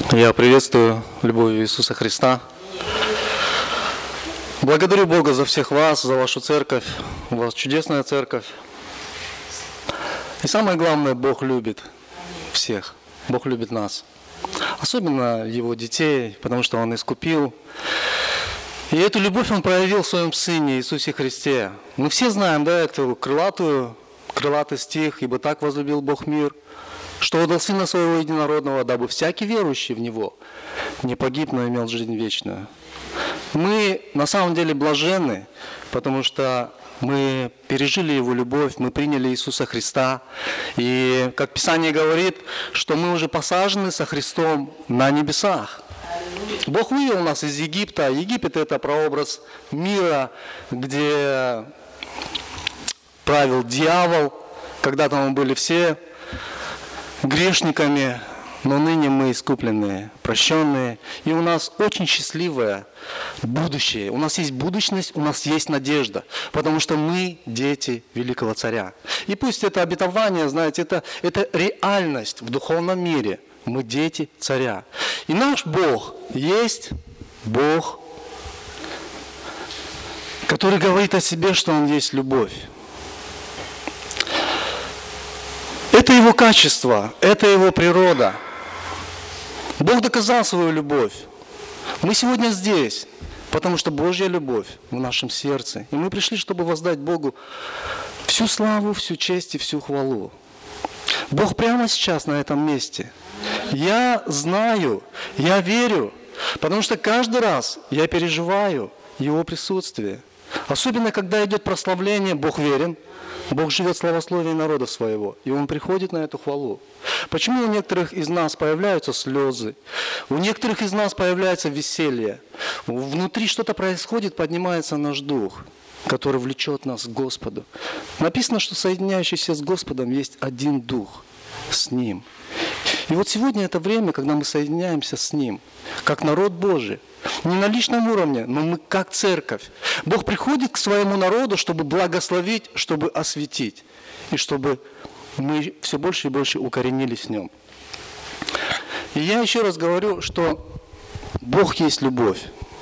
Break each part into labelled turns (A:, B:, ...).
A: Я приветствую любовью Иисуса Христа. Благодарю Бога за всех вас, за вашу церковь. У вас чудесная церковь. И самое главное, Бог любит всех. Бог любит нас. Особенно Его детей, потому что Он искупил. И эту любовь Он проявил в Своем Сыне Иисусе Христе. Мы все знаем, да, эту крылатый стих: «Ибо так возлюбил Бог мир, что отдал Сына Своего Единородного, дабы всякий верующий в Него не погиб, но имел жизнь вечную». Мы на самом деле блаженны, потому что мы пережили Его любовь, мы приняли Иисуса Христа. И как Писание говорит, что мы уже посажены со Христом на небесах. Бог вывел нас из Египта. Египет – это прообраз мира, где правил дьявол. Когда-то мы были все грешниками, но ныне мы искупленные, прощенные. И у нас очень счастливое будущее. У нас есть будущность, у нас есть надежда, потому что мы дети великого царя. И пусть это обетование, знаете, это реальность в духовном мире. Мы дети царя. И наш Бог есть Бог, который говорит о себе, что Он есть любовь. Это Его качество, это Его природа. Бог доказал свою любовь. Мы сегодня здесь, потому что Божья любовь в нашем сердце. И мы пришли, чтобы воздать Богу всю славу, всю честь и всю хвалу. Бог прямо сейчас на этом месте. Я знаю, я верю, потому что каждый раз я переживаю Его присутствие. Особенно, когда идет прославление, Бог верен. Бог живет в славословии народа своего, и Он приходит на эту хвалу. Почему у некоторых из нас появляются слезы, у некоторых из нас появляется веселье, внутри что-то происходит, поднимается наш дух, который влечет нас к Господу. Написано, что соединяющийся с Господом есть один дух с Ним. И вот сегодня это время, когда мы соединяемся с Ним, как народ Божий. Не на личном уровне, но мы как церковь. Бог приходит к своему народу, чтобы благословить, чтобы осветить. И чтобы мы все больше и больше укоренились в Нем. И я еще раз говорю, что Бог есть любовь.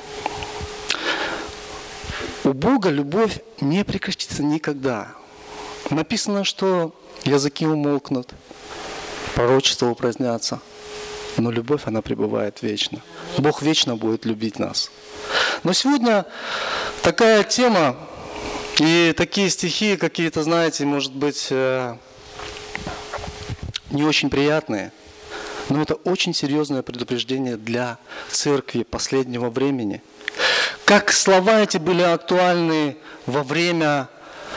A: У Бога любовь не прекратится никогда. Написано, что языки умолкнут, пророчества упразднятся, но любовь, она пребывает вечно. Бог вечно будет любить нас. Но сегодня такая тема и такие стихи какие-то, знаете, может быть, не очень приятные, но это очень серьезное предупреждение для церкви последнего времени. Как слова эти были актуальны во время...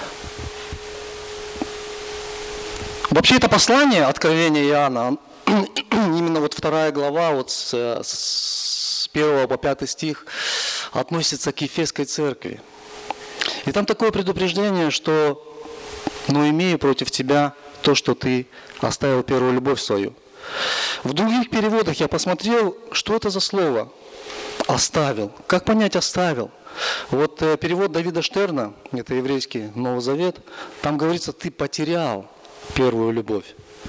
A: Вообще это послание, Откровение Иоанна, именно вот 2 глава, вот с 1 по 5 стих, относится к Ефесской церкви. И там такое предупреждение, что «но имею против тебя то, что ты оставил первую любовь свою». В других переводах я посмотрел, что это за слово «оставил». Как понять «оставил»? Вот перевод Давида Штерна, это еврейский Новый Завет, там говорится «ты потерял первую любовь».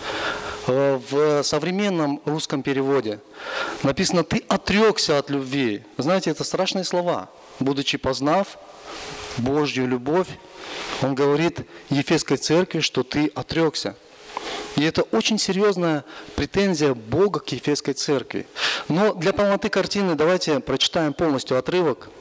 A: В современном русском переводе написано «ты отрекся от любви». Знаете, это страшные слова. Будучи познав Божью любовь, он говорит Ефесской церкви, что ты отрекся. И это очень серьезная претензия Бога к Ефесской церкви. Но для полноты картины давайте прочитаем полностью отрывок.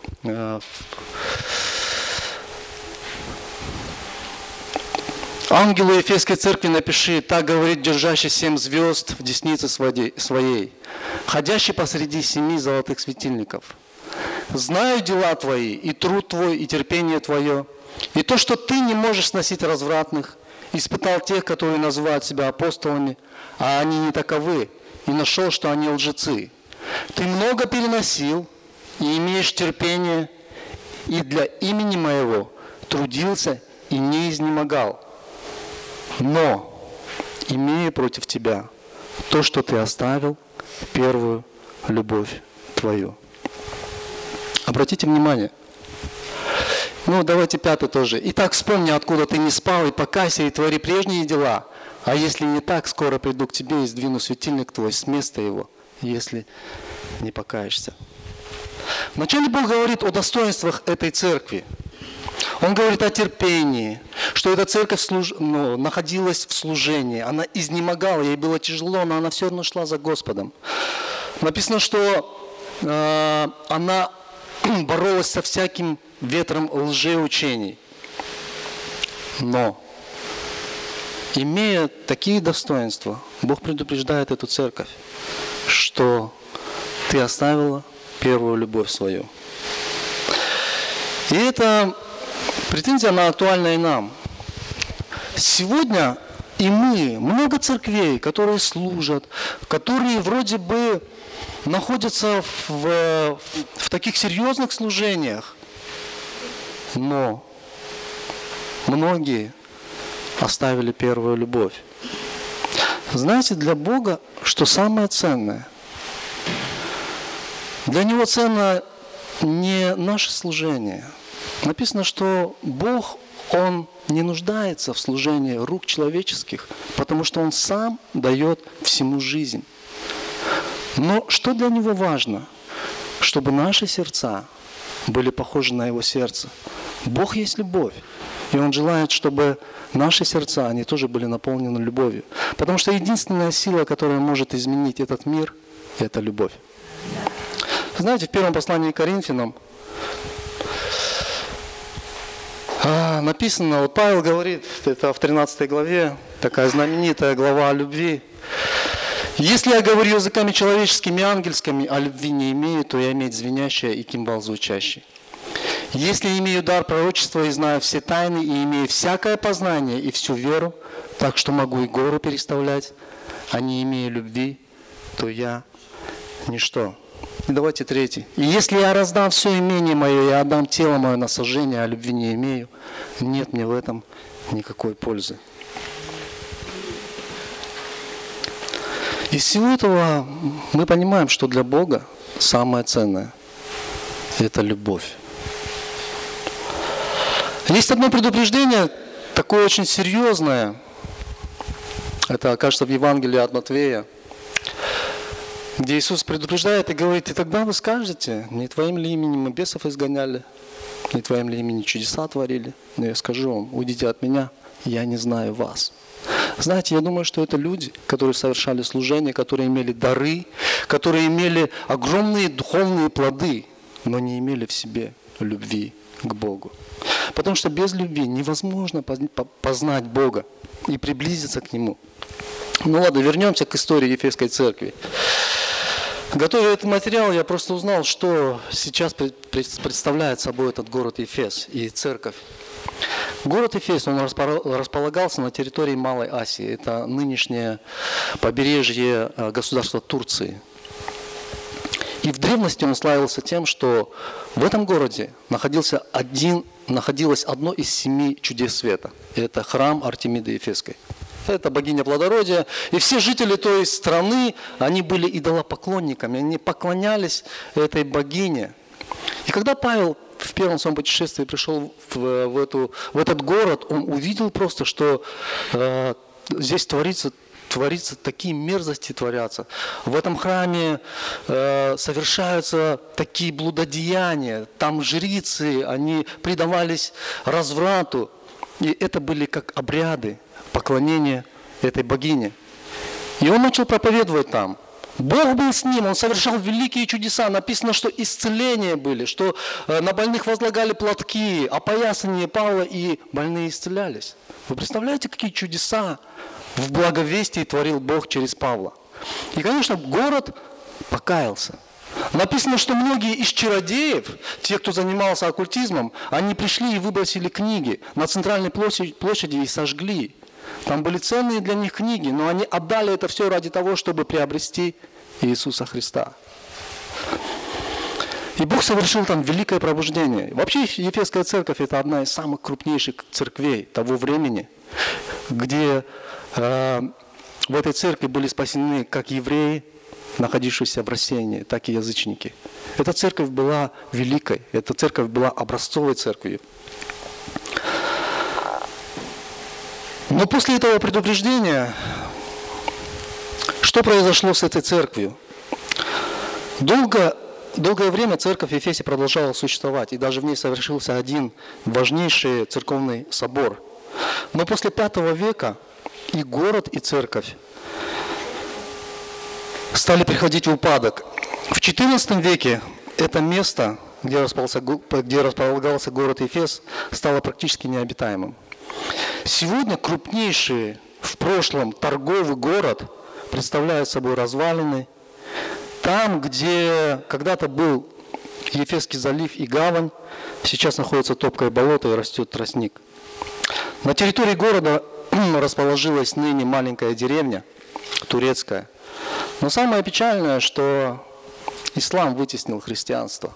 A: «Ангелу Ефесской церкви напиши, так говорит держащий 7 звезд в деснице своей, ходящий посреди 7 золотых светильников. Знаю дела твои, и труд твой, и терпение твое, и то, что ты не можешь сносить развратных, испытал тех, которые называют себя апостолами, а они не таковы, и нашел, что они лжецы. Ты много переносил, и имеешь терпение, и для имени моего трудился и не изнемогал. Но имею против тебя то, что ты оставил первую любовь твою». Обратите внимание. Давайте 5 тоже. «Итак, вспомни, откуда ты не спал, и покайся, и твори прежние дела. А если не так, скоро приду к тебе и сдвину светильник твой с места его, если не покаешься. Вначале Бог говорит о достоинствах этой церкви. Он говорит о терпении, что эта церковь находилась в служении. Она изнемогала, ей было тяжело, но она все равно шла за Господом. Написано, что она боролась со всяким ветром лжеучений. Но, имея такие достоинства, Бог предупреждает эту церковь, что ты оставила первую любовь свою. И эта претензия, она актуальна и нам. Сегодня и мы, много церквей, которые служат, которые вроде бы находятся в таких серьезных служениях, но многие оставили первую любовь. Знаете, для Бога что самое ценное? Для Него ценно не наше служение. Написано, что Бог, Он не нуждается в служении рук человеческих, потому что Он сам дает всему жизнь. Но что для Него важно? Чтобы наши сердца были похожи на Его сердце. Бог есть любовь. И Он желает, чтобы наши сердца, они тоже были наполнены любовью. Потому что единственная сила, которая может изменить этот мир, это любовь. Знаете, в первом послании к Коринфянам написано, вот Павел говорит, это в 13 главе, такая знаменитая глава о любви. «Если я говорю языками человеческими и ангельскими, а любви не имею, то я имею звенящее и кимвал звучащий. Если имею дар пророчества и знаю все тайны, и имею всякое познание и всю веру, так что могу и горы переставлять, а не имею любви, то я ничто». И давайте третий. «И если я раздам все имение мое и отдам тело мое на сожжение, а любви не имею, нет мне в этом никакой пользы». Из всего этого мы понимаем, что для Бога самое ценное – это любовь. Есть одно предупреждение, такое очень серьезное. Это окажется в Евангелии от Матфея, где Иисус предупреждает и говорит: «И тогда вы скажете, не Твоим ли именем мы бесов изгоняли, не Твоим ли именем чудеса творили? Но я скажу вам: уйдите от меня, я не знаю вас». Знаете, я думаю, что это люди, которые совершали служение, которые имели дары, которые имели огромные духовные плоды, но не имели в себе любви к Богу. Потому что без любви невозможно познать Бога и приблизиться к Нему. Ну ладно, вернемся к истории Ефесской церкви. Готовя этот материал, я просто узнал, что сейчас представляет собой этот город Ефес и церковь. Город Ефес, он располагался на территории Малой Асии. Это нынешнее побережье государства Турции. И в древности он славился тем, что в этом городе находилось одно из 7 чудес света. Это храм Артемиды Ефесской. Это богиня плодородия. И все жители той страны, они были идолопоклонниками. Они поклонялись этой богине. И когда Павел в первом своем путешествии пришел в этот город, он увидел просто, что здесь творится такие мерзости творятся. В этом храме совершаются такие блудодеяния. Там жрицы, они предавались разврату. И это были как обряды поклонения этой богине. И он начал проповедовать там. Бог был с ним, он совершал великие чудеса. Написано, что исцеления были, что на больных возлагали платки, опоясание Павла, и больные исцелялись. Вы представляете, какие чудеса в благовестии творил Бог через Павла? И, конечно, город покаялся. Написано, что многие из чародеев, те, кто занимался оккультизмом, они пришли и выбросили книги на центральной площади и сожгли. Там были ценные для них книги, но они отдали это все ради того, чтобы приобрести Иисуса Христа. И Бог совершил там великое пробуждение. Вообще Ефесская церковь – это одна из самых крупнейших церквей того времени, где в этой церкви были спасены как евреи, находившиеся в рассеянии, так и язычники. Эта церковь была великой, эта церковь была образцовой церковью. Но после этого предупреждения, что произошло с этой церковью? Долгое время церковь в Ефесе продолжала существовать, и даже в ней совершился один важнейший церковный собор. Но после V века и город, и церковь стали приходить в упадок. В XIV веке это место, где располагался город Ефес, стало практически необитаемым. Сегодня крупнейший в прошлом торговый город представляет собой развалины. Там, где когда-то был Ефесский залив и гавань, сейчас находится топкое болото и растет тростник. На территории города расположилась ныне маленькая деревня, турецкая. Но самое печальное, что ислам вытеснил христианство.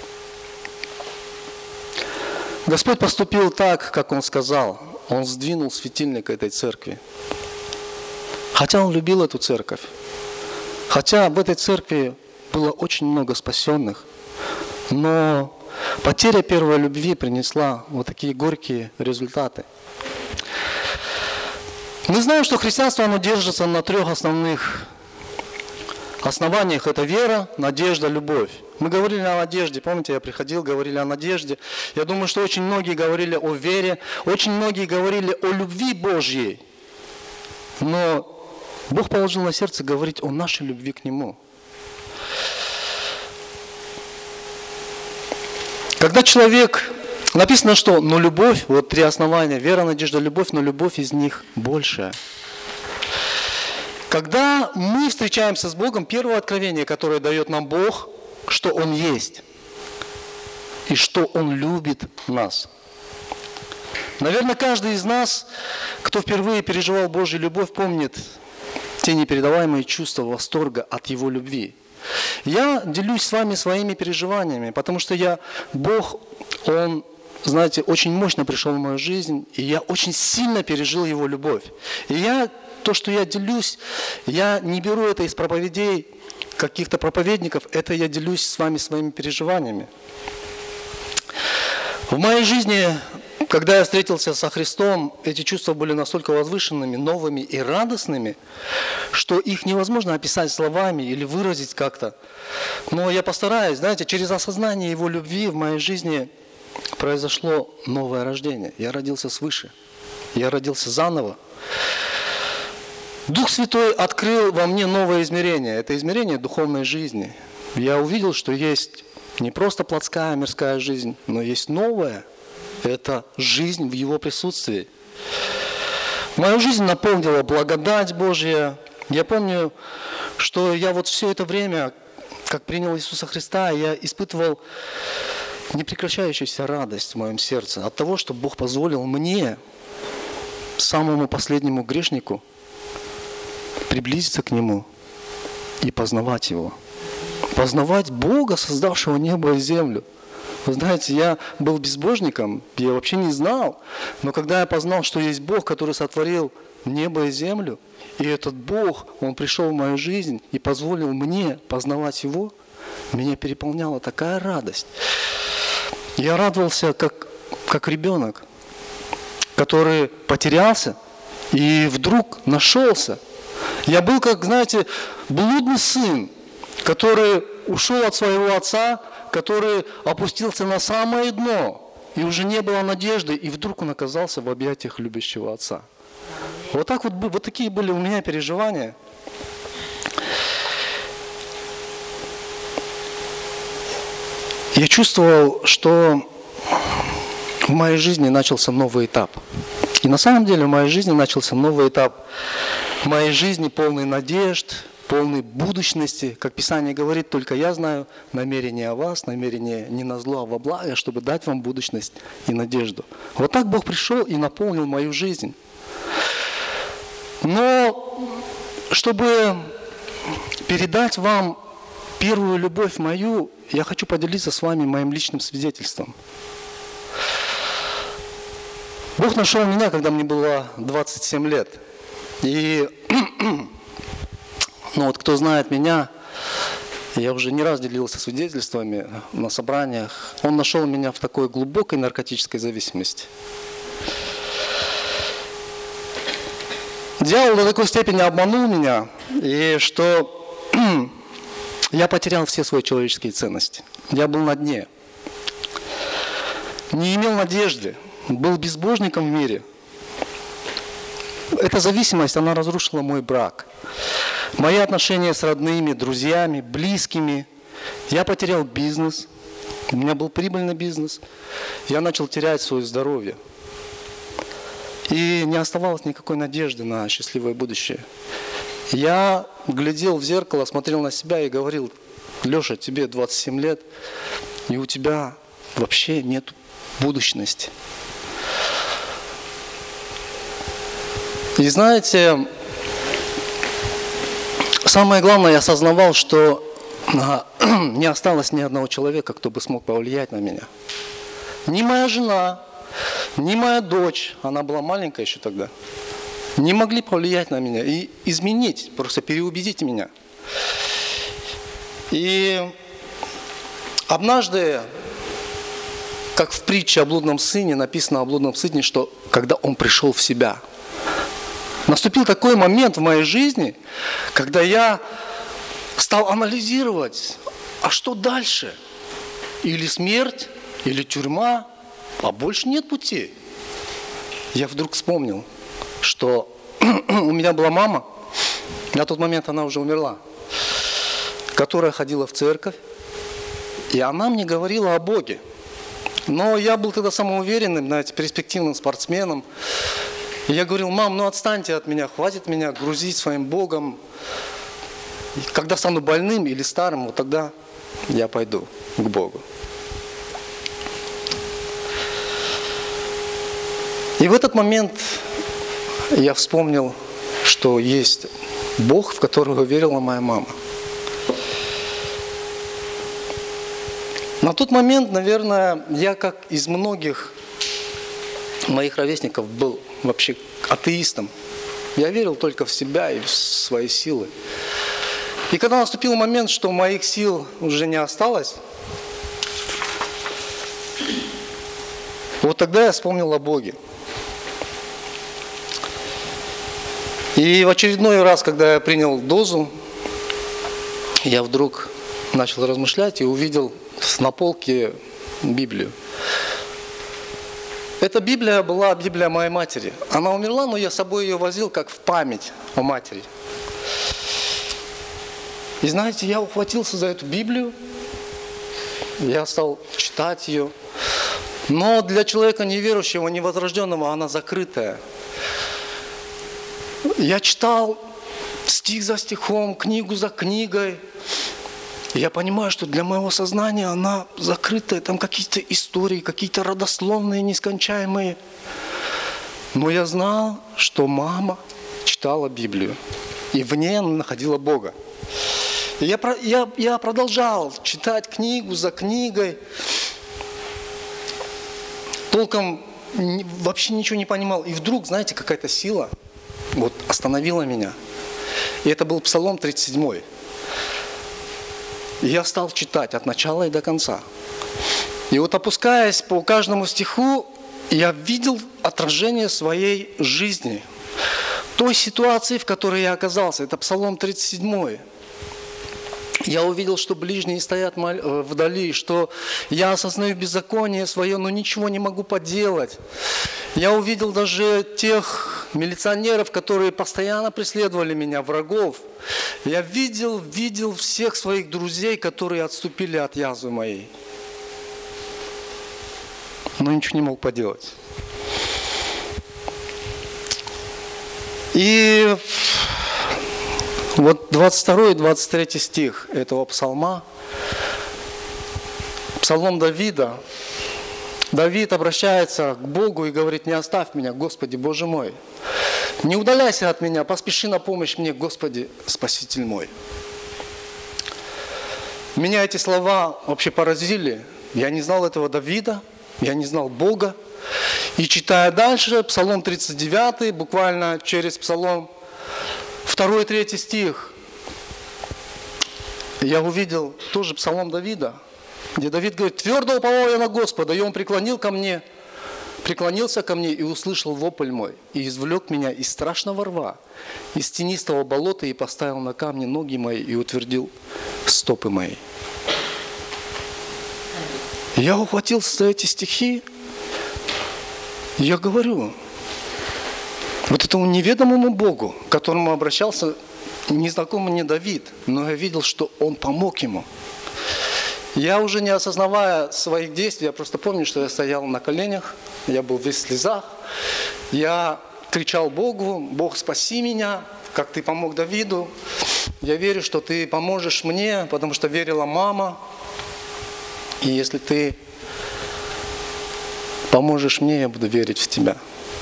A: Господь поступил так, как Он сказал. Он сдвинул светильник этой церкви. Хотя Он любил эту церковь. Хотя в этой церкви было очень много спасенных. Но потеря первой любви принесла вот такие горькие результаты. Мы знаем, что христианство, оно держится на 3 основных основаниях. Это вера, надежда, любовь. Мы говорили о надежде. Помните, я приходил, говорили о надежде. Я думаю, что очень многие говорили о вере, очень многие говорили о любви Божьей. Но Бог положил на сердце говорить о нашей любви к Нему. Когда человек... Написано, что «но любовь», вот 3 основания, вера, надежда, любовь, но любовь из них большая. Когда мы встречаемся с Богом, первое откровение, которое дает нам Бог, что Он есть и что Он любит нас. Наверное, каждый из нас, кто впервые переживал Божью любовь, помнит те непередаваемые чувства восторга от Его любви. Я делюсь с вами своими переживаниями, потому что Бог, Он, знаете, очень мощно пришел в мою жизнь, и я очень сильно пережил Его любовь. И то, что я делюсь, я не беру это из проповедей каких-то проповедников, это я делюсь с вами своими переживаниями. В моей жизни, когда я встретился со Христом, эти чувства были настолько возвышенными, новыми и радостными, что их невозможно описать словами или выразить как-то. Но я постараюсь, знаете, через осознание Его любви в моей жизни произошло новое рождение. Я родился свыше, я родился заново. Дух Святой открыл во мне новое измерение. Это измерение духовной жизни. Я увидел, что есть не просто плотская мирская жизнь, но есть новая. Это жизнь в Его присутствии. Мою жизнь наполнила благодать Божья. Я помню, что я вот все это время, как принял Иисуса Христа, я испытывал непрекращающуюся радость в моем сердце от того, что Бог позволил мне, самому последнему грешнику, приблизиться к Нему и познавать Его. Познавать Бога, создавшего небо и землю. Вы знаете, я был безбожником, я вообще не знал. Но когда я познал, что есть Бог, который сотворил небо и землю, и этот Бог, Он пришел в мою жизнь и позволил мне познавать Его, меня переполняла такая радость. Я радовался, как ребенок, который потерялся и вдруг нашелся. Я был, как, знаете, блудный сын, который ушел от своего отца, который опустился на самое дно, и уже не было надежды, и вдруг он оказался в объятиях любящего отца. Вот такие были у меня переживания. Я чувствовал, что в моей жизни начался новый этап. И на самом деле в моей жизни начался новый этап. В моей жизни полный надежд, полной будущности. Как Писание говорит, только я знаю намерение о вас, намерение не на зло, а во благо, чтобы дать вам будущность и надежду. Вот так Бог пришел и наполнил мою жизнь. Но чтобы передать вам первую любовь мою, я хочу поделиться с вами моим личным свидетельством. Бог нашел меня, когда мне было 27 лет. И кто знает меня, я уже не раз делился свидетельствами на собраниях. Он нашел меня в такой глубокой наркотической зависимости. Дьявол до такой степени обманул меня, и что Я потерял все свои человеческие ценности. Я был на дне. Не имел надежды. Был безбожником в мире. Эта зависимость, она разрушила мой брак. Мои отношения с родными, друзьями, близкими. Я потерял бизнес. У меня был прибыльный бизнес. Я начал терять свое здоровье. И не оставалось никакой надежды на счастливое будущее. Я глядел в зеркало, смотрел на себя и говорил: Леша, тебе 27 лет, и у тебя вообще нет будущности. И знаете, самое главное, я осознавал, что не осталось ни одного человека, кто бы смог повлиять на меня. Ни моя жена, ни моя дочь, она была маленькая еще тогда, не могли повлиять на меня и изменить, просто переубедить меня. И однажды, как в притче о блудном сыне, написано о блудном сыне, что когда он пришел в себя, наступил такой момент в моей жизни, когда я стал анализировать, а что дальше? Или смерть, или тюрьма, а больше нет пути. Я вдруг вспомнил, что у меня была мама, на тот момент она уже умерла, которая ходила в церковь, и она мне говорила о Боге. Но я был тогда самоуверенным, знаете, перспективным спортсменом. И я говорил: мам, ну отстаньте от меня, хватит меня грузить своим Богом. Когда стану больным или старым, вот тогда я пойду к Богу. И в этот момент я вспомнил, что есть Бог, в которого верила моя мама. На тот момент, наверное, я, как из многих моих ровесников, был вообще атеистом. Я верил только в себя и в свои силы. И когда наступил момент, что моих сил уже не осталось, вот тогда я вспомнил о Боге. И в очередной раз, когда я принял дозу, я вдруг начал размышлять и увидел на полке Библию. Эта Библия была Библия моей матери. Она умерла, но я с собой ее возил как в память о матери. И знаете, я ухватился за эту Библию, я стал читать ее. Но для человека неверующего, невозрожденного, она закрытая. Я читал стих за стихом, книгу за книгой. И я понимаю, что для моего сознания она закрытая. Там какие-то истории, какие-то родословные, нескончаемые. Но я знал, что мама читала Библию. И в ней она находила Бога. И я продолжал читать книгу за книгой. Толком вообще ничего не понимал. И вдруг, знаете, какая-то сила вот остановила меня. И это был Псалом 37. И я стал читать от начала и до конца. И вот опускаясь по каждому стиху, я видел отражение своей жизни. Той ситуации, в которой я оказался. Это Псалом 37. Я увидел, что ближние стоят вдали, что я осознаю беззаконие свое, но ничего не могу поделать. Я увидел даже тех милиционеров, которые постоянно преследовали меня, врагов. Я видел всех своих друзей, которые отступили от язвы моей. Но ничего не мог поделать. И вот 22 и 23 стих этого псалма, псалом Давида. Давид обращается к Богу и говорит: не оставь меня, Господи, Боже мой. Не удаляйся от меня, поспеши на помощь мне, Господи, Спаситель мой. Меня эти слова вообще поразили. Я не знал этого Давида, я не знал Бога. И читая дальше, Псалом 39, буквально через Псалом 2 и 3 стих, я увидел тоже Псалом Давида, где Давид говорит: «Твердо уповал я на Господа, и Он преклонился ко мне и услышал вопль мой, и извлек меня из страшного рва, из тенистого болота, и поставил на камни ноги мои, и утвердил стопы мои. Я ухватился за эти стихи, и я говорю, вот этому неведомому Богу, к которому обращался незнакомый мне Давид, но я видел, что он помог ему. Я уже не осознавая своих действий, я просто помню, что я стоял на коленях, я был весь в слезах, я кричал Богу: Бог, спаси меня, как ты помог Давиду. Я верю, что ты поможешь мне, потому что верила мама. И если ты поможешь мне, я буду верить в тебя.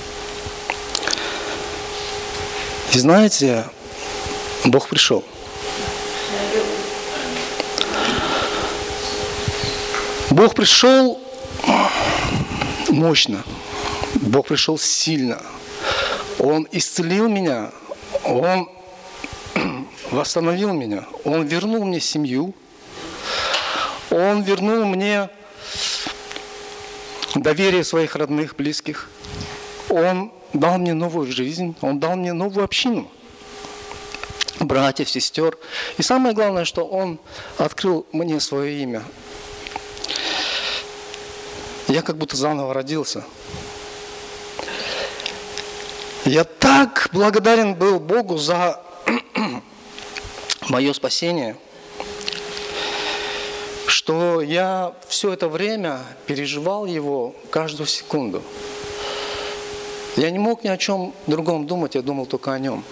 A: И знаете, Бог пришел. Бог пришел мощно. Бог пришел сильно. Он исцелил меня. Он восстановил меня. Он вернул мне семью. Он вернул мне доверие своих родных, близких. Он дал мне новую жизнь. Он дал мне новую общину. Братьев, сестер. И самое главное, что Он открыл мне свое имя. Я как будто заново родился. Я так благодарен был Богу за мое спасение, что я все это время переживал Его каждую секунду. Я не мог ни о чем другом думать, я думал только о Нем.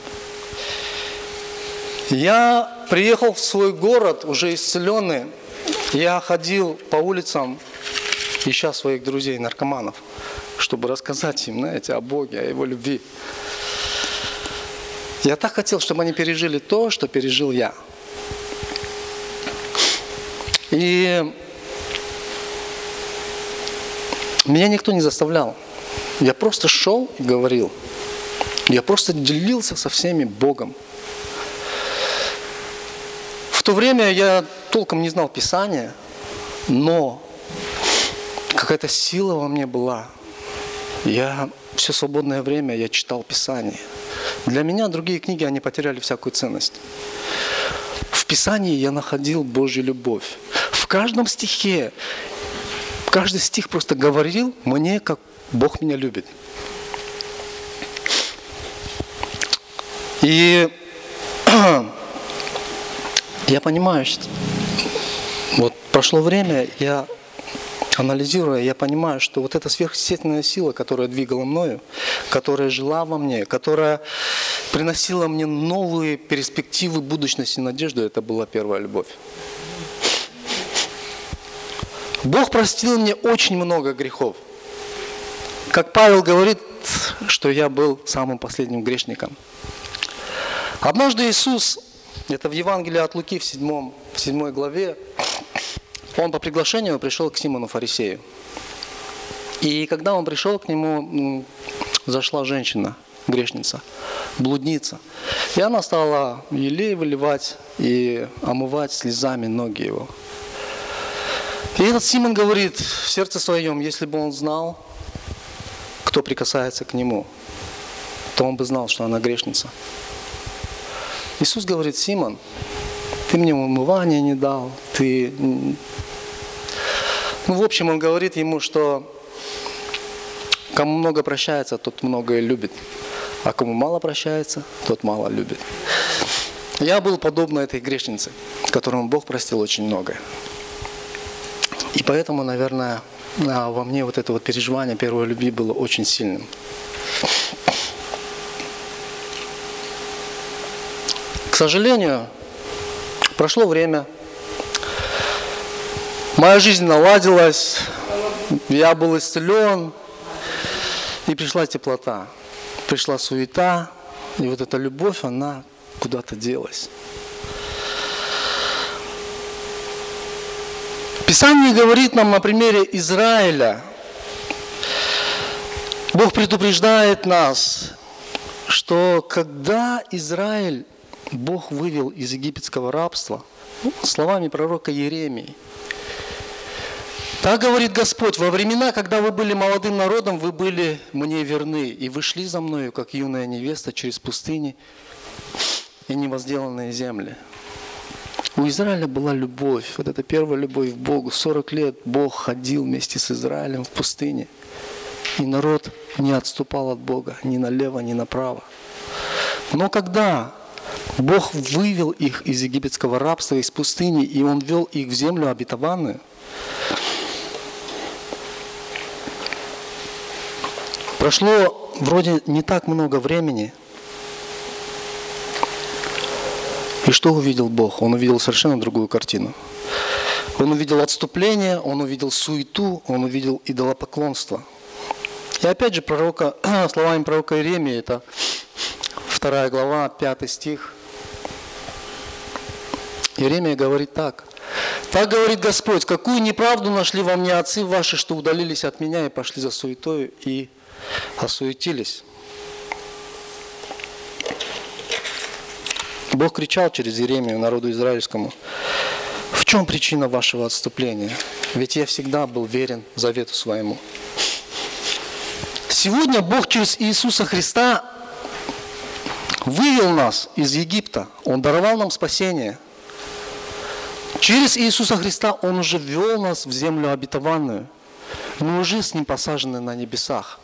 A: Я приехал в свой город уже исцеленный. Я ходил по улицам, ища своих друзей, наркоманов, чтобы рассказать им, знаете, о Боге, о Его любви. Я так хотел, чтобы они пережили то, что пережил я. И меня никто не заставлял. Я просто шел и говорил. Я просто делился со всеми Богом. В то время я толком не знал Писания, но какая-то сила во мне была. Я все свободное время я читал Писание. Для меня другие книги, они потеряли всякую ценность. В Писании я находил Божью любовь. В каждом стихе, каждый стих просто говорил мне, как Бог меня любит. И я понимаю, что вот прошло время, я анализируя, я понимаю, что вот эта сверхъестественная сила, которая двигала мною, которая жила во мне, которая приносила мне новые перспективы, будущность и надежду, это была первая любовь. Бог простил мне очень много грехов. Как Павел говорит, что я был самым последним грешником. Однажды Иисус, это в Евангелии от Луки в 7 главе, Он по приглашению пришел к Симону Фарисею. И когда он пришел к нему, зашла женщина, грешница, блудница. И она стала елей выливать и омывать слезами ноги его. И этот Симон говорит в сердце своем: если бы он знал, кто прикасается к нему, то он бы знал, что она грешница. Иисус говорит: Симон, ты мне умывания не дал, ты... в общем, он говорит ему, что кому много прощается, тот многое любит, а кому мало прощается, тот мало любит. Я был подобно этой грешнице, которому Бог простил очень многое. И поэтому, наверное, во мне вот это вот переживание первой любви было очень сильным. К сожалению, прошло время, моя жизнь наладилась, я был исцелен, и пришла теплота, пришла суета, и вот эта любовь, она куда-то делась. Писание говорит нам на примере Израиля. Бог предупреждает нас, что когда Израиль Бог вывел из египетского рабства, словами пророка Иеремии, так говорит Господь: во времена, когда вы были молодым народом, вы были мне верны, и вы шли за мною, как юная невеста, через пустыни и невозделанные земли. У Израиля была любовь, вот эта первая любовь к Богу. 40 лет Бог ходил вместе с Израилем в пустыне. И народ не отступал от Бога ни налево, ни направо. Но когда Бог вывел их из египетского рабства, из пустыни, и Он ввел их в землю обетованную, прошло вроде не так много времени. И что увидел Бог? Он увидел совершенно другую картину. Он увидел отступление, он увидел суету, он увидел идолопоклонство. И опять же, словами пророка Иеремии, это 2 глава, 5 стих. Иеремия говорит так. «Так говорит Господь, какую неправду нашли во мне отцы ваши, что удалились от меня и пошли за суетою и осуетились». Бог кричал через Иеремию народу израильскому: «В чем причина вашего отступления? Ведь я всегда был верен завету своему». Сегодня Бог через Иисуса Христа вывел нас из Египта. Он даровал нам спасение. Через Иисуса Христа Он уже ввел нас в землю обетованную. Мы уже с Ним посажены на небесах.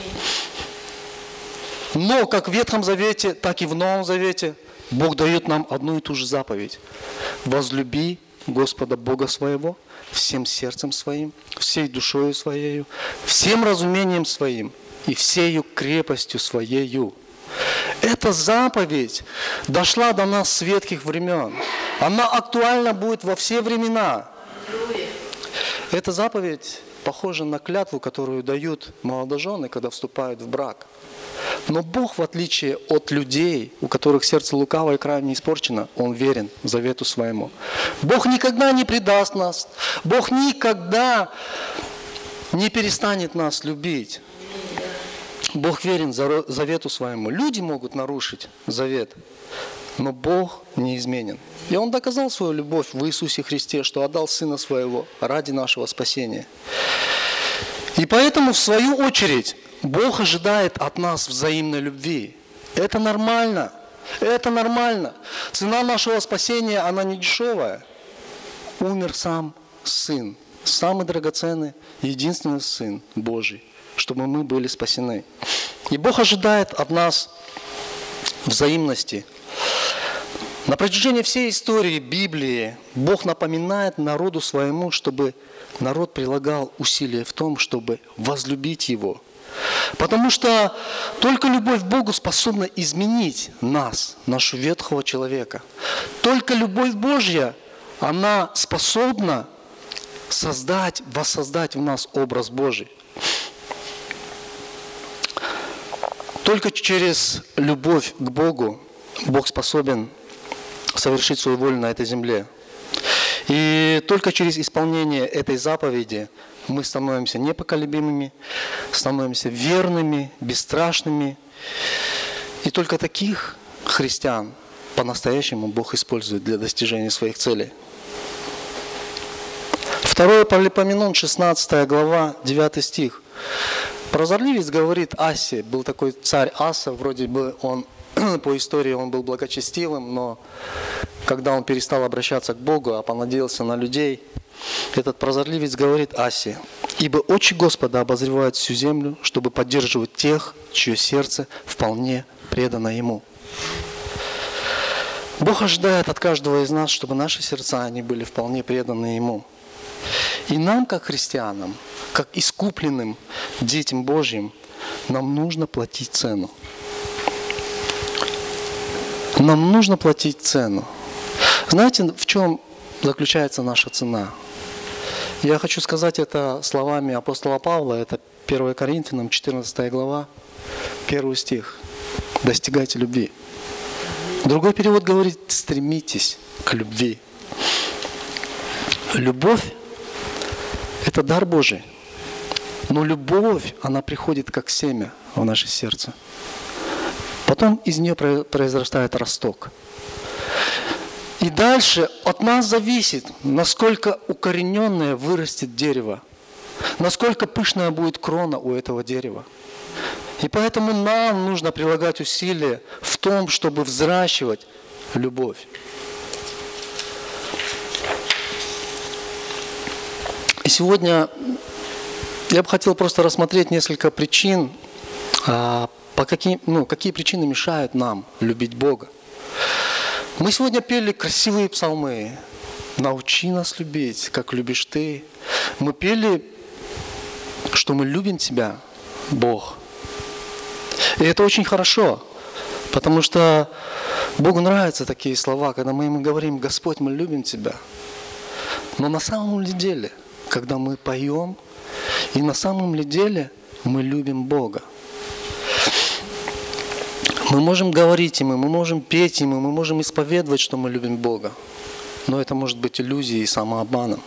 A: Но как в Ветхом Завете, так и в Новом Завете Бог дает нам одну и ту же заповедь. Возлюби Господа Бога своего всем сердцем своим, всей душою своею, всем разумением своим и всею крепостью своею. Эта заповедь дошла до нас с ветхих времен. Она актуальна будет во все времена. Эта заповедь похожа на клятву, которую дают молодожены, когда вступают в брак. Но Бог, в отличие от людей, у которых сердце лукаво и крайне испорчено, Он верен завету своему. Бог никогда не предаст нас. Бог никогда не перестанет нас любить. Бог верен завету своему. Люди могут нарушить завет, но Бог неизменен. И Он доказал свою любовь в Иисусе Христе, что отдал Сына Своего ради нашего спасения. И поэтому, в свою очередь, Бог ожидает от нас взаимной любви. Это нормально. Это нормально. Цена нашего спасения, она не дешевая. Умер сам Сын. Самый драгоценный, единственный Сын Божий, чтобы мы были спасены. И Бог ожидает от нас взаимности. На протяжении всей истории Библии Бог напоминает народу своему, чтобы народ прилагал усилия в том, чтобы возлюбить Его. Потому что только любовь к Богу способна изменить нас, нашего ветхого человека. Только любовь Божья, она способна воссоздать в нас образ Божий. Только через любовь к Богу Бог способен совершить свою волю на этой земле. И только через исполнение этой заповеди мы становимся непоколебимыми, становимся верными, бесстрашными. И только таких христиан по-настоящему Бог использует для достижения своих целей. 2 Паралипоменон, 16 глава, 9 стих. Прозорливец говорит Асе, был такой царь Аса, вроде бы он, по истории он был благочестивым, но когда он перестал обращаться к Богу, а понадеялся на людей, этот прозорливец говорит Асе: «Ибо очи Господа обозревают всю землю, чтобы поддерживать тех, чье сердце вполне предано Ему». Бог ожидает от каждого из нас, чтобы наши сердца они были вполне преданы Ему. И нам, как христианам, как искупленным детям Божьим, нам нужно платить цену. Нам нужно платить цену. Знаете, в чем заключается наша цена? Я хочу сказать это словами апостола Павла, это 1 Коринфянам, 14 глава, 1 стих. «Достигайте любви». Другой перевод говорит: «Стремитесь к любви». Любовь – это дар Божий. Но любовь, она приходит как семя в наше сердце. Потом из нее произрастает росток. И дальше от нас зависит, насколько укорененное вырастет дерево, насколько пышная будет крона у этого дерева. И поэтому нам нужно прилагать усилия в том, чтобы взращивать любовь. сегодня я бы хотел просто рассмотреть несколько причин, какие причины мешают нам любить Бога. Мы сегодня пели красивые псалмы. «Научи нас любить, как любишь Ты». Мы пели, что мы любим Тебя, Бог. И это очень хорошо, потому что Богу нравятся такие слова, когда мы ему говорим: «Господь, мы любим Тебя». Но на самом деле, когда мы поем, и на самом деле мы любим Бога. Мы можем говорить Ему, мы можем петь Ему, мы можем исповедовать, что мы любим Бога. Но это может быть иллюзией и самообманом.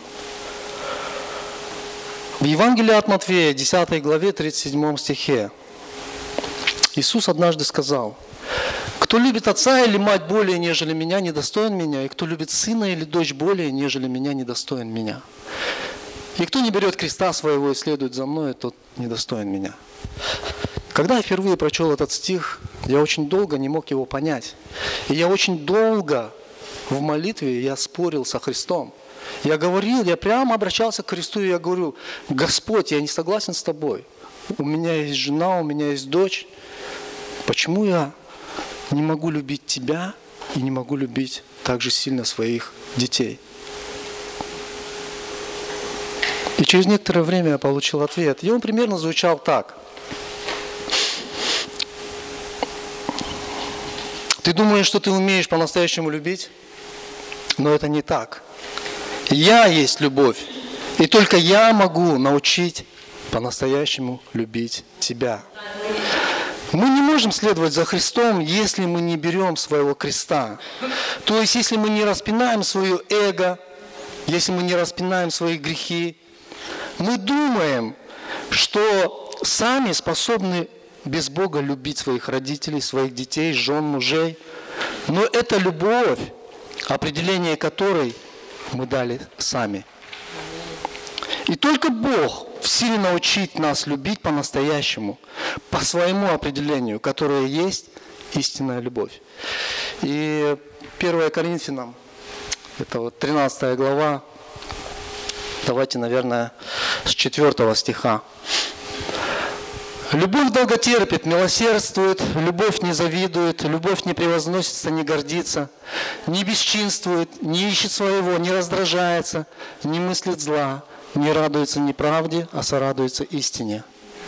A: В Евангелии от Матфея, 10 главе, 37 стихе, Иисус однажды сказал: «Кто любит отца или мать более, нежели меня, недостоин меня, и кто любит сына или дочь более, нежели меня, недостоин меня. И кто не берет креста своего и следует за мной, тот недостоин меня». Когда я впервые прочел этот стих, я очень долго не мог его понять. И я очень долго в молитве я спорил со Христом. Я прямо обращался к Христу, и я говорю: «Господь, я не согласен с Тобой. У меня есть жена, у меня есть дочь. Почему я не могу любить Тебя и не могу любить так же сильно своих детей?» И через некоторое время я получил ответ. И он примерно звучал так: ты думаешь, что ты умеешь по-настоящему любить? Но это не так. Я есть любовь, и только я могу научить по-настоящему любить тебя. Мы не можем следовать за Христом, если мы не берем своего креста. То есть, если мы не распинаем свое эго, если мы не распинаем свои грехи, мы думаем, что сами способны без Бога любить своих родителей, своих детей, жен, мужей. Но это любовь, определение которой мы дали сами. И только Бог в силе научить нас любить по-настоящему, по своему определению, которое есть истинная любовь. И 1 Коринфянам, это 13 глава, давайте, наверное, с 4 стиха. «Любовь долготерпит, милосердствует, любовь не завидует, любовь не превозносится, не гордится, не бесчинствует, не ищет своего, не раздражается, не мыслит зла, не радуется неправде, а сорадуется истине.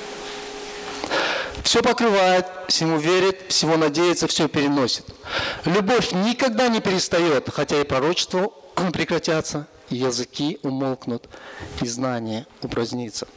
A: Все покрывает, всему верит, всего надеется, все переносит. Любовь никогда не перестает, хотя и пророчества прекратятся, и языки умолкнут, и знание упразднится».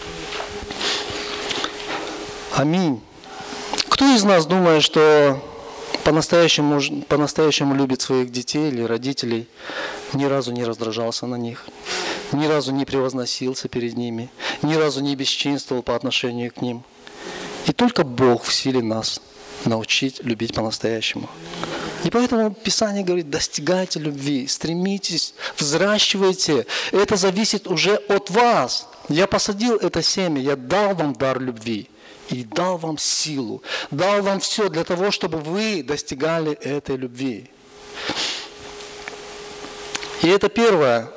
A: Аминь. Кто из нас думает, что по-настоящему любит своих детей или родителей, ни разу не раздражался на них, ни разу не превозносился перед ними, ни разу не бесчинствовал по отношению к ним? И только Бог в силе нас научить любить по-настоящему. И поэтому Писание говорит: достигайте любви, стремитесь, взращивайте. Это зависит уже от вас. Я посадил это семя, я дал вам дар любви. И дал вам силу, дал вам все для того, чтобы вы достигали этой любви. И это первое,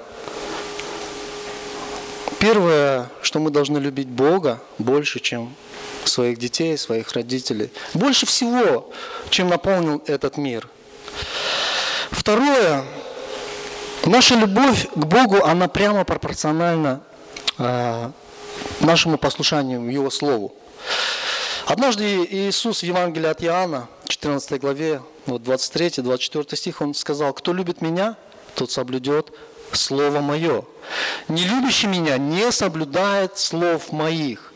A: что мы должны любить Бога больше, чем своих детей, своих родителей. Больше всего, чем наполнил этот мир. Второе, наша любовь к Богу, она прямо пропорциональна нашему послушанию Его Слову. Однажды Иисус в Евангелии от Иоанна, 14 главе, 23-24 стих, Он сказал: «Кто любит Меня, тот соблюдет Слово Мое. Не любящий Меня не соблюдает слов Моих».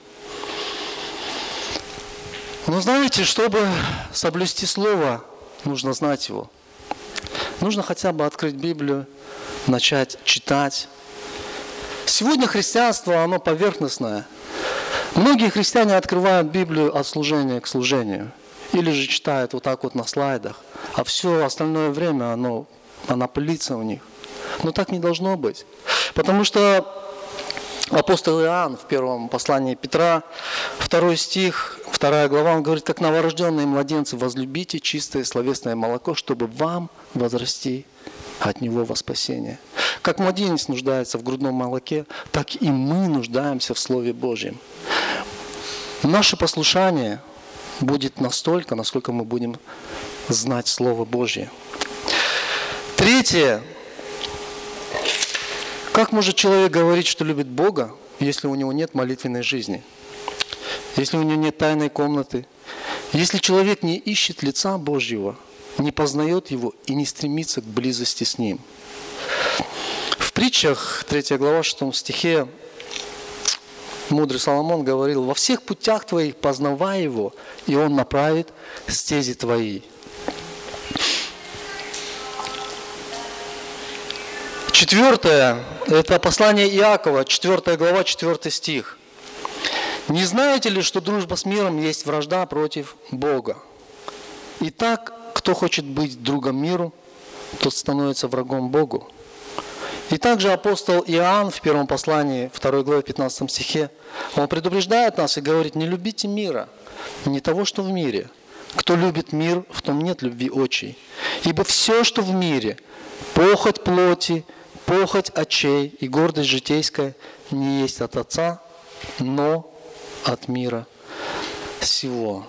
A: Но знаете, чтобы соблюсти Слово, нужно знать его. Нужно хотя бы открыть Библию, начать читать. Сегодня христианство, оно поверхностное. Многие христиане открывают Библию от служения к служению. Или же читают вот так вот на слайдах. А все остальное время она пылится у них. Но так не должно быть. Потому что апостол Иоанн в первом послании Петра, 2 стих, 2 глава, он говорит: «Как новорожденные младенцы, возлюбите чистое словесное молоко, чтобы вам возрасти от него во спасение». Как младенец нуждается в грудном молоке, так и мы нуждаемся в Слове Божьем. Наше послушание будет настолько, насколько мы будем знать Слово Божье. Третье. Как может человек говорить, что любит Бога, если у него нет молитвенной жизни? Если у него нет тайной комнаты? Если человек не ищет лица Божьего, не познает Его и не стремится к близости с Ним? В притчах, 3 глава, 6 стихе, мудрый Соломон говорил: «Во всех путях твоих познавай Его, и Он направит стези твои». Четвертое, это послание Иакова, 4 глава, 4 стих. «Не знаете ли, что дружба с миром есть вражда против Бога? Итак, кто хочет быть другом миру, тот становится врагом Богу». И также апостол Иоанн в первом послании, 2 главе, 15 стихе, он предупреждает нас и говорит: «Не любите мира, не того, что в мире. Кто любит мир, в том нет любви отчей. Ибо все, что в мире, похоть плоти, похоть очей и гордость житейская, не есть от Отца, но от мира сего».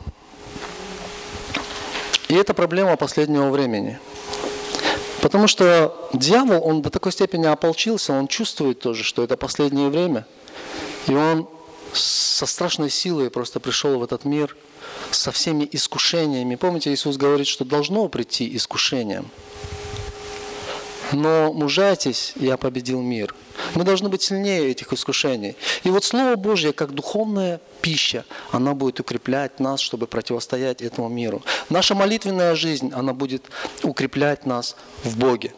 A: И это проблема последнего времени. Потому что дьявол, он до такой степени ополчился, он чувствует тоже, что это последнее время. И он со страшной силой просто пришел в этот мир со всеми искушениями. Помните, Иисус говорит, что должно прийти искушение. Но мужайтесь, я победил мир. Мы должны быть сильнее этих искушений. И вот Слово Божье, как духовная пища, она будет укреплять нас, чтобы противостоять этому миру. Наша молитвенная жизнь, она будет укреплять нас в Боге.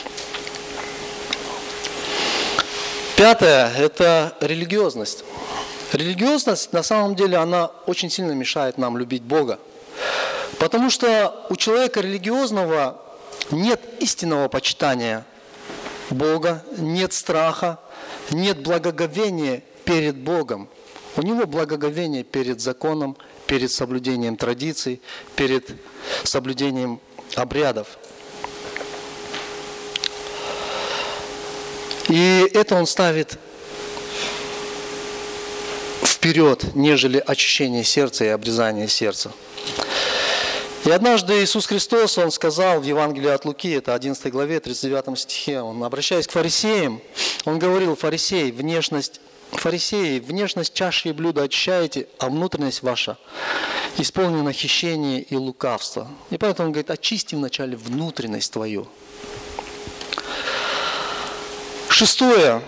A: Пятое – это религиозность. Религиозность, на самом деле, она очень сильно мешает нам любить Бога. Потому что у человека религиозного нет истинного почитания Бога, нет страха, нет благоговения перед Богом. У него благоговение перед законом, перед соблюдением традиций, перед соблюдением обрядов. И это он ставит вперед, нежели очищение сердца и обрезание сердца. И однажды Иисус Христос, Он сказал в Евангелии от Луки, это 11 главе, 39 стихе, Он, обращаясь к фарисеям, Он говорил: фарисеи, внешность чаши и блюда очищаете, а внутренность ваша исполнена хищения и лукавства. И поэтому Он говорит: очисти вначале внутренность твою. Шестое,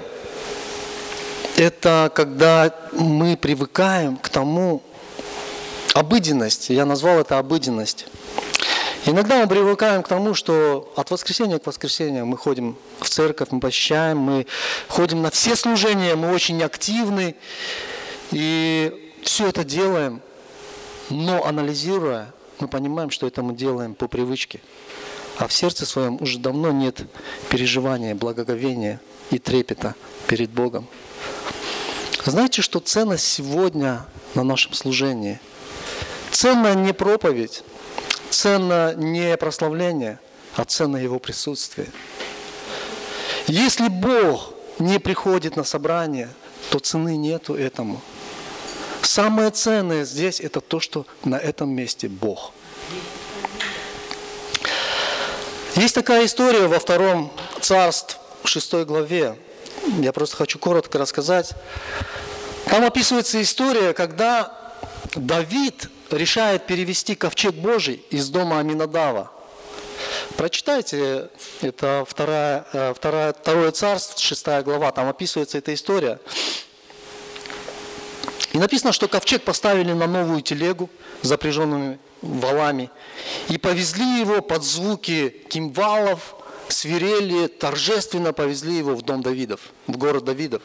A: это когда мы привыкаем к тому, обыденность, я назвал это обыденность. Иногда мы привыкаем к тому, что от воскресенья к воскресенью мы ходим в церковь, мы посещаем, мы ходим на все служения, мы очень активны, и все это делаем, но анализируя, мы понимаем, что это мы делаем по привычке. А в сердце своем уже давно нет переживания, благоговения и трепета перед Богом. Знаете, что ценность сегодня на нашем служении? Ценна не проповедь, ценно не прославление, а ценно Его присутствие. Если Бог не приходит на собрание, то цены нету этому. Самое ценное здесь – это то, что на этом месте Бог. Есть такая история во 2 Царств, 6 главе. Я просто хочу коротко рассказать. Там описывается история, когда Давид решает перевести ковчег Божий из дома Аминадава. Прочитайте, это 2 Царств, 6 глава, там описывается эта история. И написано, что ковчег поставили на новую телегу, запряженными валами, и повезли его под звуки кимвалов, свирели, торжественно повезли его в дом Давидов, в город Давидов.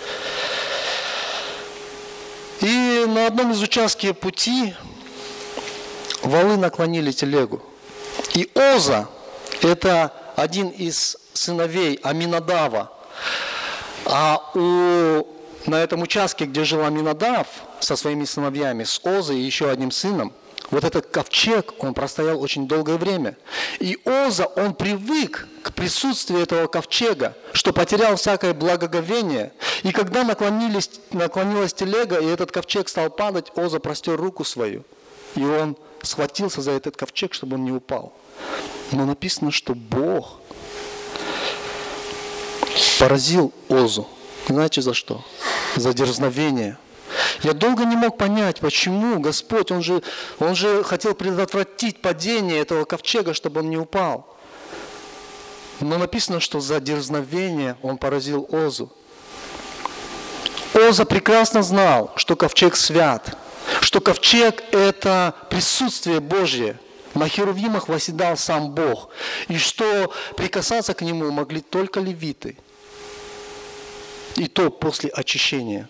A: И на одном из участков пути валы наклонили телегу. И Оза, это один из сыновей Аминадава, на этом участке, где жил Аминадав со своими сыновьями, с Озой и еще одним сыном, вот этот ковчег, он простоял очень долгое время. И Оза, он привык к присутствию этого ковчега, что потерял всякое благоговение. И когда наклонилась телега, и этот ковчег стал падать, Оза простер руку свою. И он схватился за этот ковчег, чтобы он не упал. Но написано, что Бог поразил Озу. Знаете за что? За дерзновение. Я долго не мог понять, почему Господь, Он же хотел предотвратить падение этого ковчега, чтобы он не упал. Но написано, что за дерзновение Он поразил Озу. Оза прекрасно знал, что ковчег свят, что ковчег – это присутствие Божье. На херувимах восседал сам Бог, и что прикасаться к нему могли только левиты, и то после очищения.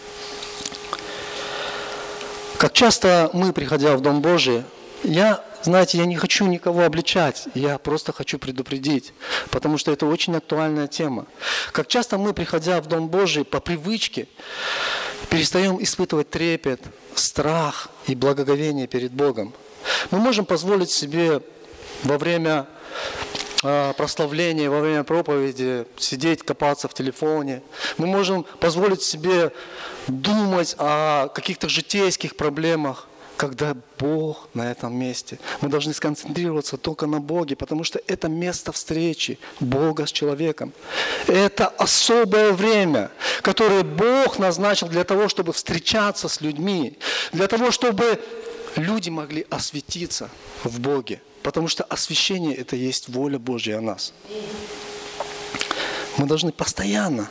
A: Как часто мы, приходя в Дом Божий, я не хочу никого обличать, я просто хочу предупредить, потому что это очень актуальная тема. Как часто мы, приходя в Дом Божий, по привычке перестаем испытывать трепет, страх и благоговение перед Богом. Мы можем позволить себе во время прославления, во время проповеди сидеть, копаться в телефоне. Мы можем позволить себе думать о каких-то житейских проблемах, когда Бог на этом месте. Мы должны сконцентрироваться только на Боге, потому что это место встречи Бога с человеком. Это особое время, которое Бог назначил для того, чтобы встречаться с людьми, для того, чтобы люди могли осветиться в Боге. Потому что освящение – это есть воля Божья о нас. Мы должны постоянно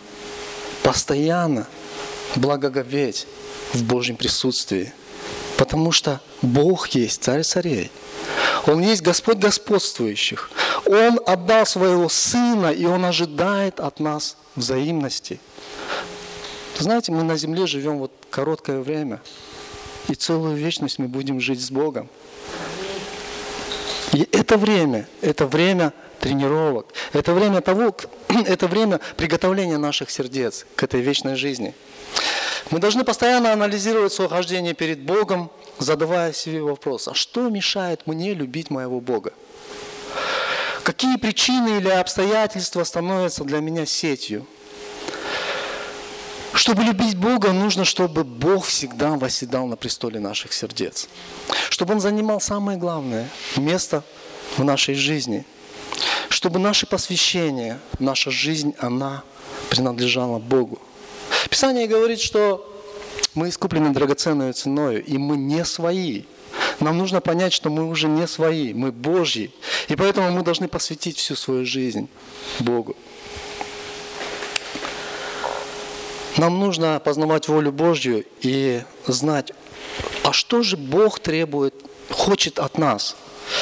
A: благоговеть в Божьем присутствии. Потому что Бог есть Царь царей. Он есть Господь господствующих. Он отдал своего Сына, и Он ожидает от нас взаимности. Знаете, мы на земле живем короткое время, и целую вечность мы будем жить с Богом. И это время тренировок, это время приготовления наших сердец к этой вечной жизни. Мы должны постоянно анализировать свое хождение перед Богом, задавая себе вопрос: а что мешает мне любить моего Бога? Какие причины или обстоятельства становятся для меня сетью? Чтобы любить Бога, нужно, чтобы Бог всегда восседал на престоле наших сердец. Чтобы Он занимал самое главное место в нашей жизни. Чтобы наше посвящение, наша жизнь, она принадлежала Богу. Писание говорит, что мы искуплены драгоценной ценою, и мы не свои. Нам нужно понять, что мы уже не свои, мы Божьи. И поэтому мы должны посвятить всю свою жизнь Богу. Нам нужно познавать волю Божью и знать, а что же Бог хочет от нас.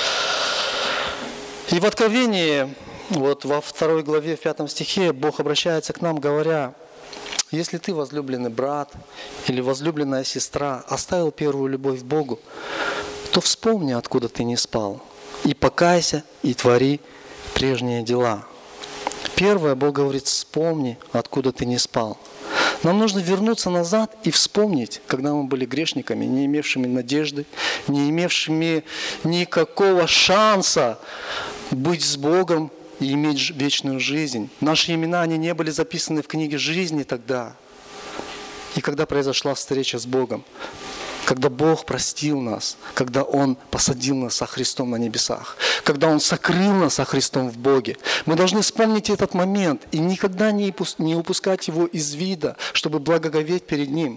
A: И в Откровении, во 2 главе, в 5 стихе, Бог обращается к нам, говоря: если ты, возлюбленный брат или возлюбленная сестра, оставил первую любовь к Богу, то вспомни, откуда ты не спал, и покайся, и твори прежние дела. Первое, Бог говорит: вспомни, откуда ты не спал. Нам нужно вернуться назад и вспомнить, когда мы были грешниками, не имевшими надежды, не имевшими никакого шанса быть с Богом и иметь вечную жизнь. Наши имена, они не были записаны в книге жизни тогда. И когда произошла встреча с Богом, когда Бог простил нас, когда Он посадил нас со Христом на небесах, когда Он сокрыл нас со Христом в Боге. Мы должны вспомнить этот момент и никогда не упускать его из вида, чтобы благоговеть перед Ним.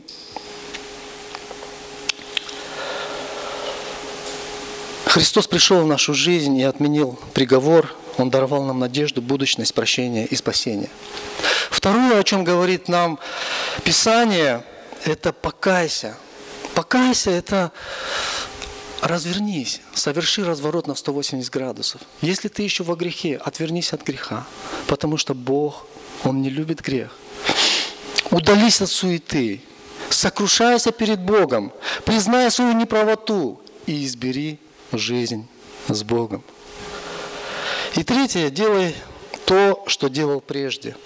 A: Христос пришел в нашу жизнь и отменил приговор. Он даровал нам надежду, будущность, прощение и спасение. Второе, о чем говорит нам Писание, это покайся. Покайся – это развернись, соверши разворот на 180 градусов. Если ты еще во грехе, отвернись от греха, потому что Бог, Он не любит грех. Удались от суеты, сокрушайся перед Богом, признай свою неправоту и избери жизнь с Богом. И третье, делай то, что делал прежде.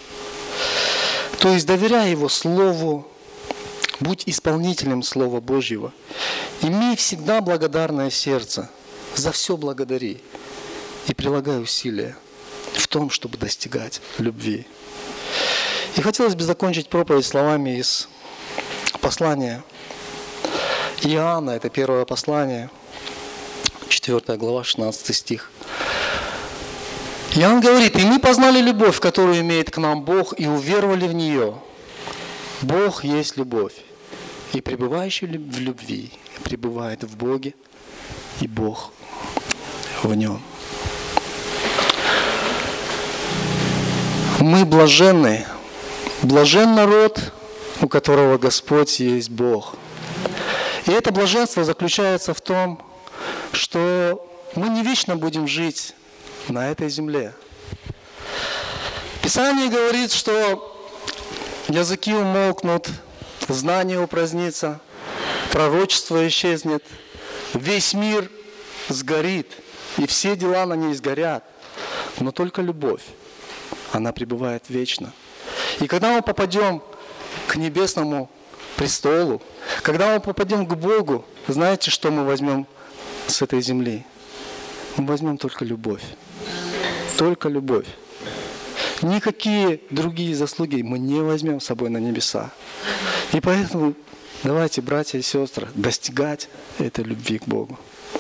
A: То есть доверяй Его Слову, будь исполнителем Слова Божьего Имей всегда благодарное сердце, за все благодари и прилагай усилия в том, чтобы достигать любви. И хотелось бы закончить проповедь словами из послания Иоанна, это первое послание, 4 глава, 16 стих. Иоанн говорит: «И мы познали любовь, которую имеет к нам Бог, и уверовали в нее. Бог есть любовь, и пребывающий в любви пребывает в Боге, и Бог в нем». Мы блаженны, блажен народ, у которого Господь есть Бог. И это блаженство заключается в том, что мы не вечно будем жить на этой земле. Писание говорит, что языки умолкнут, знание упразднится, пророчество исчезнет, весь мир сгорит, и все дела на ней сгорят. Но только любовь, она пребывает вечно. И когда мы попадем к небесному престолу, когда мы попадем к Богу, знаете, что мы возьмем с этой земли? Мы возьмем только любовь. Только любовь. Никакие другие заслуги мы не возьмем с собой на небеса. И поэтому давайте, братья и сестры, достигать этой любви к Богу.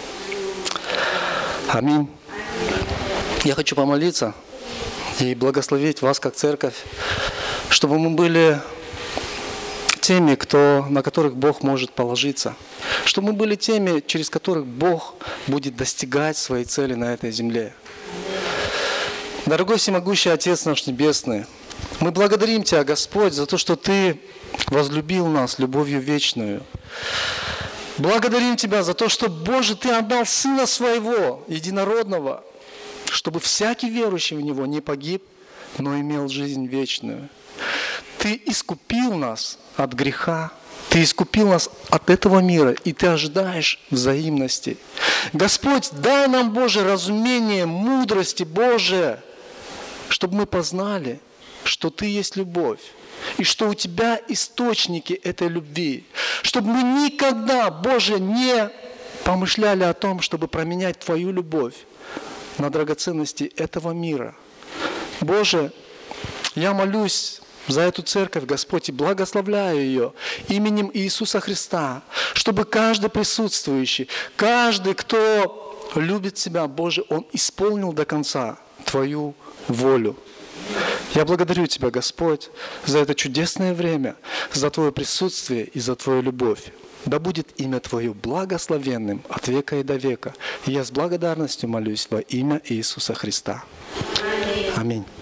A: Аминь. Я хочу помолиться и благословить вас как церковь, чтобы мы были теми, на которых Бог может положиться. Чтобы мы были теми, через которых Бог будет достигать своей цели на этой земле. Дорогой всемогущий Отец наш Небесный, мы благодарим Тебя, Господь, за то, что Ты возлюбил нас любовью вечную. Благодарим Тебя за то, что, Боже, Ты отдал Сына Своего, Единородного, чтобы всякий верующий в Него не погиб, но имел жизнь вечную. Ты искупил нас от греха, Ты искупил нас от этого мира, и Ты ожидаешь взаимности. Господь, дай нам, Боже, разумение, мудрости, Боже, чтобы мы познали, что Ты есть любовь, и что у Тебя источники этой любви. Чтобы мы никогда, Боже, не помышляли о том, чтобы променять Твою любовь на драгоценности этого мира. Боже, я молюсь за эту церковь, Господь, и благословляю ее именем Иисуса Христа, чтобы каждый присутствующий, каждый, кто любит Тебя, Боже, он исполнил до конца Твою волю. Я благодарю Тебя, Господь, за это чудесное время, за Твое присутствие и за Твою любовь. Да будет имя Твое благословенным от века и до века. И я с благодарностью молюсь во имя Иисуса Христа. Аминь.